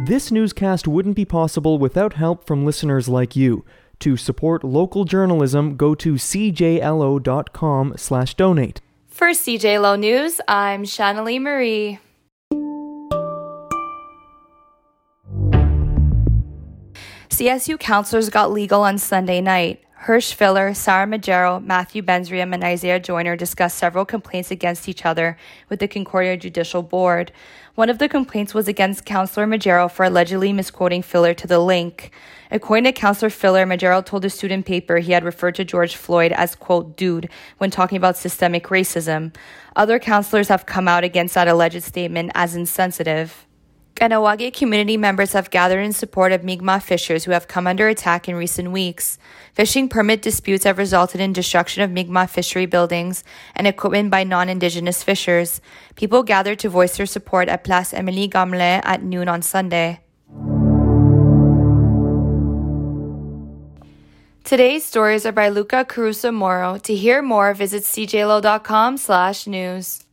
This newscast wouldn't be possible without help from listeners like you. To support local journalism, go to cjlo.com/donate. For CJLO News, I'm Shannalee Marie. CSU counselors got legal on Sunday night. Hirsch Filler, Sarah Majero, Matthew Benzriam, and Isaiah Joyner discussed several complaints against each other with the Concordia Judicial Board. One of the complaints was against Counselor Majero for allegedly misquoting Filler to the link. According to Counselor Filler, Majero told a student paper he had referred to George Floyd as, quote, dude, when talking about systemic racism. Other counselors have come out against that alleged statement as insensitive. Kahnawake community members have gathered in support of Mi'kmaq fishers who have come under attack in recent weeks. Fishing permit disputes have resulted in destruction of Mi'kmaq fishery buildings and equipment by non-Indigenous fishers. People gathered to voice their support at Place Émilie Gamelin at noon on Sunday. Today's stories are by Luca Caruso Moro. To hear more, visit cjlo.com/news.